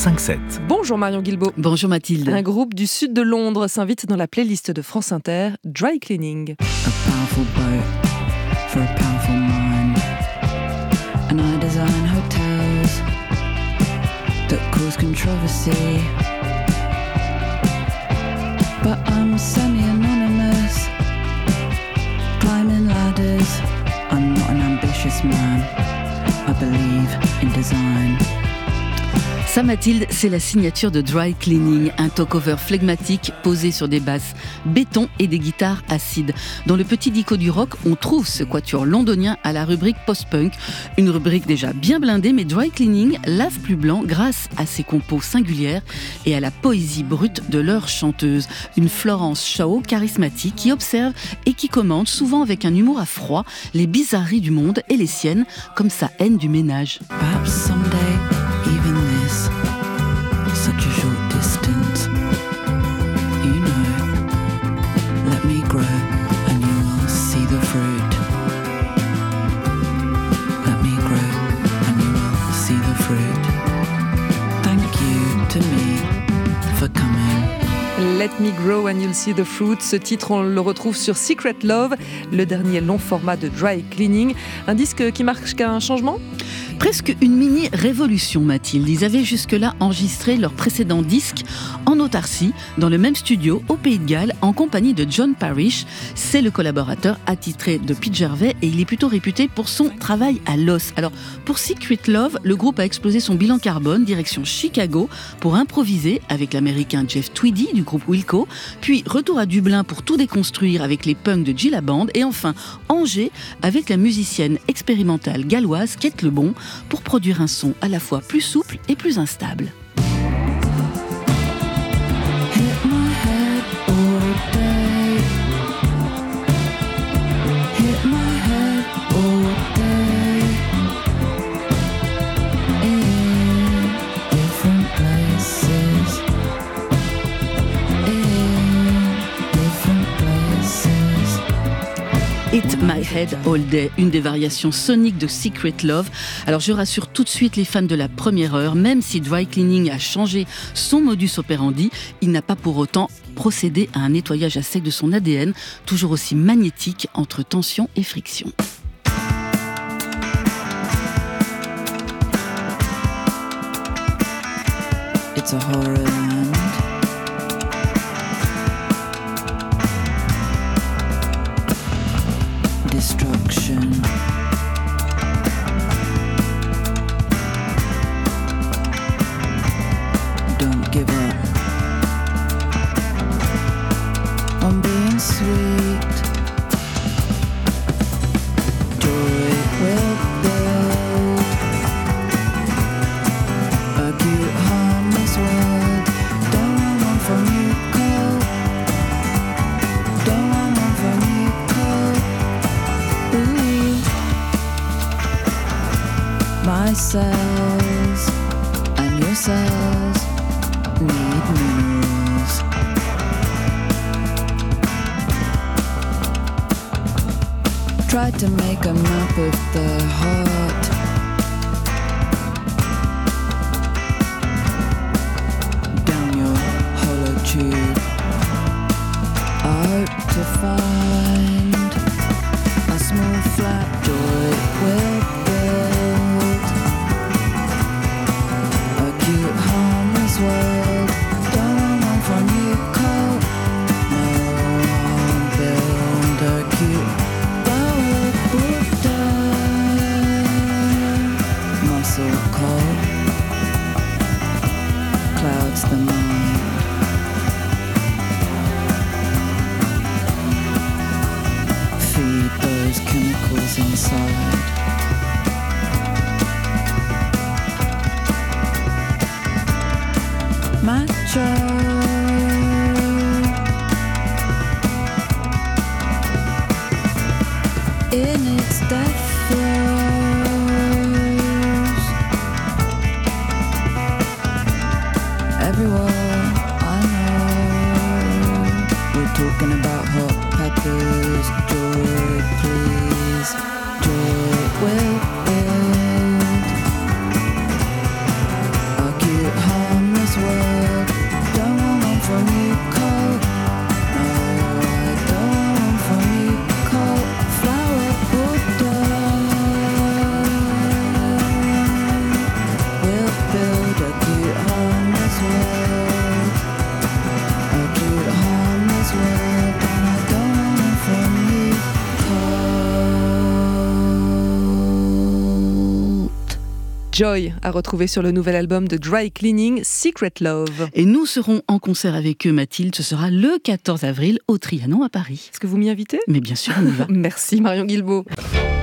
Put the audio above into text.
5-7. Bonjour Marion Guilbault. Bonjour Mathilde. Un groupe du sud de Londres s'invite dans la playlist de France Inter, Dry Cleaning. A powerful boat for a powerful mind. And I design hotels that cause controversy. But I'm semi-anonymous, climbing ladders. I'm not an ambitious man. I believe in design. Ça, Mathilde, c'est la signature de Dry Cleaning, un talk-over flegmatique posé sur des basses béton et des guitares acides. Dans le petit dico du rock, on trouve ce quatuor londonien à la rubrique post-punk, une rubrique déjà bien blindée, mais Dry Cleaning lave plus blanc grâce à ses compos singulières et à la poésie brute de leur chanteuse. Une Florence Shaw charismatique qui observe et qui commente, souvent avec un humour à froid, les bizarreries du monde et les siennes, comme sa haine du ménage. Perhaps someday, even this, such a short distance, you know, let me grow and you will see the fruit. Let me grow and you will see the fruit. Thank you to me for coming. Let Me Grow and You'll See the Fruit. Ce titre, on le retrouve sur Secret Love, le dernier long format de Dry Cleaning. Un disque qui marque un changement ? Presque une mini-révolution, Mathilde. Ils avaient jusque-là enregistré leur précédent disque en autarcie, dans le même studio, au Pays de Galles, en compagnie de John Parrish. C'est le collaborateur attitré de Pete Gervais et il est plutôt réputé pour son travail à l'os. Alors, pour Secret Love, le groupe a explosé son bilan carbone, direction Chicago, pour improviser avec l'américain Jeff Tweedy du groupe Wilco, puis retour à Dublin pour tout déconstruire avec les punks de Gilla Band, et enfin Angers avec la musicienne expérimentale galloise Kate Lebon, pour produire un son à la fois plus souple et plus instable. Hit My Head All Day, une des variations soniques de Secret Love. Alors je rassure tout de suite les fans de la première heure, même si Dry Cleaning a changé son modus operandi, il n'a pas pour autant procédé à un nettoyage à sec de son ADN, toujours aussi magnétique entre tension et friction. It's a horror land. Destruction. Don't give up on being sweet. Joy will build a cute harmless world. Don't run from you cold. Don't run from you cold. My cells and your cells need minerals. Try to make a map of the heart. Down your hollow tube, I hope to find a small flat joy will build a cute harmless world. Don't run from you cold. No, I'll build a cute world with muscle cold clouds the mind. Feed those chemicals inside. Macho in its death throes. Everywhere I know, we're talking about hot peppers. Joy, please, joy will build a cute home. Joy à retrouver sur le nouvel album de Dry Cleaning, Secret Love. Et nous serons en concert avec eux, Mathilde. Ce sera le 14 avril au Trianon à Paris. Est-ce que vous m'y invitez ? Mais bien sûr, on y va. Merci Marion Guilbault.